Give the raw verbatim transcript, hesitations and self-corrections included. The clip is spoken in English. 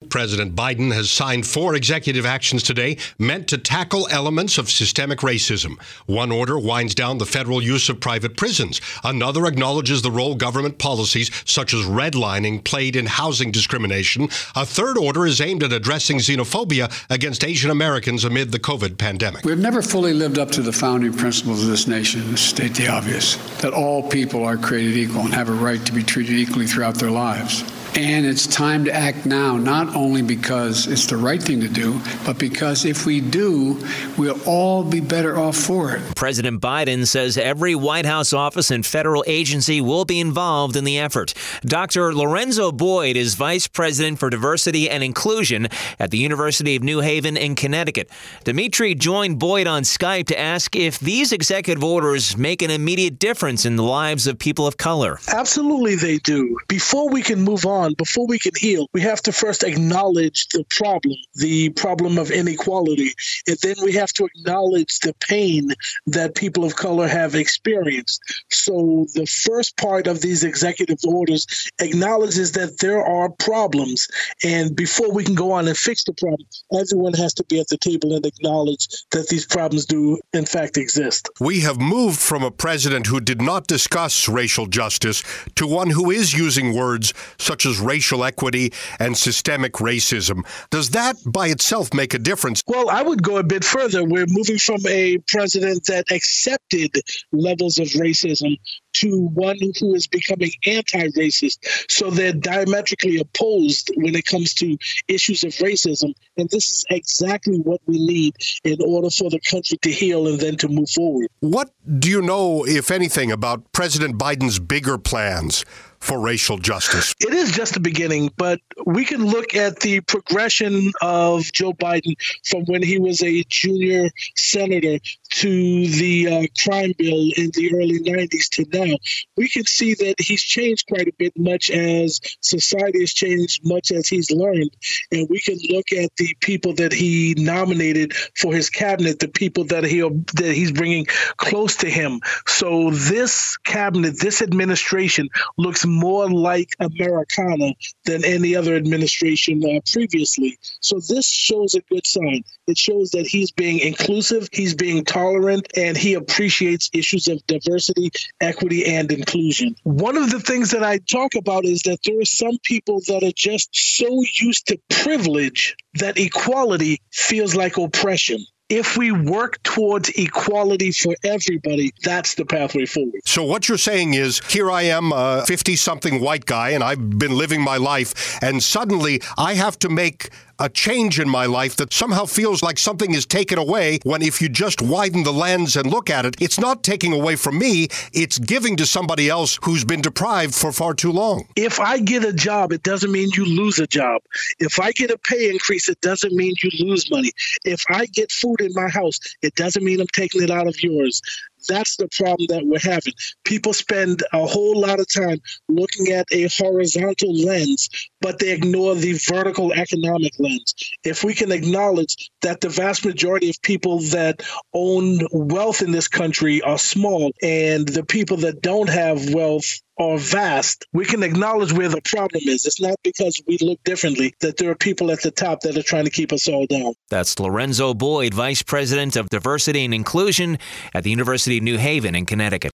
President Biden has signed four executive actions today meant to tackle elements of systemic racism. One order winds down the federal use of private prisons. Another acknowledges the role government policies such as redlining played in housing discrimination. A third order is aimed at addressing xenophobia against Asian Americans amid the COVID pandemic. We've never fully lived up to the founding principles of this nation, to state the obvious, that all people are created equal and have a right to be treated equally throughout their lives. And it's time to act now, not only because it's the right thing to do, but because if we do, we'll all be better off for it. President Biden says every White House office and federal agency will be involved in the effort. Doctor Lorenzo Boyd is Vice President for Diversity and Inclusion at the University of New Haven in Connecticut. Dimitri joined Boyd on Skype to ask if these executive orders make an immediate difference in the lives of people of color. Absolutely they do. Before we can move on, before we can heal, we have to first acknowledge the problem, the problem of inequality. And then we have to acknowledge the pain that people of color have experienced. So the first part of these executive orders acknowledges that there are problems. And before we can go on and fix the problem, everyone has to be at the table and acknowledge that these problems do, in fact, exist. We have moved from a president who did not discuss racial justice to one who is using words such as racial equity and systemic racism. Does that by itself make a difference? Well, I would go a bit further. We're moving from a president that accepted levels of racism to one who is becoming anti-racist. So they're diametrically opposed when it comes to issues of racism. And this is exactly what we need in order for the country to heal and then to move forward. What do you know, if anything, about President Biden's bigger plans for racial justice? It is just the beginning, but we can look at the progression of Joe Biden from when he was a junior senator to the uh, crime bill in the early nineties to now. We can see that he's changed quite a bit, much as society has changed, much as he's learned. And we can look at the people that he nominated for his cabinet, the people that he that he's bringing close to him. So this cabinet, this administration looks more like Americana than any other administration uh, previously. So this shows a good sign. It shows that he's being inclusive, he's being tolerant, and he appreciates issues of diversity, equity, and inclusion. One of the things that I talk about is that there are some people that are just so used to privilege that equality feels like oppression. If we work towards equality for everybody, that's the pathway forward. So what you're saying is, here I am, a fifty-something white guy, and I've been living my life, and suddenly I have to make a change in my life that somehow feels like something is taken away, when if you just widen the lens and look at it, it's not taking away from me, it's giving to somebody else who's been deprived for far too long. If I get a job, it doesn't mean you lose a job. If I get a pay increase, it doesn't mean you lose money. If I get food in my house, it doesn't mean I'm taking it out of yours. That's the problem that we're having. People spend a whole lot of time looking at a horizontal lens, but they ignore the vertical economic lens. If we can acknowledge that the vast majority of people that own wealth in this country are small, and the people that don't have wealth are vast, we can acknowledge where the problem is. It's not because we look differently that there are people at the top that are trying to keep us all down. That's Lorenzo Boyd, Vice President of Diversity and Inclusion at the University of New Haven in Connecticut.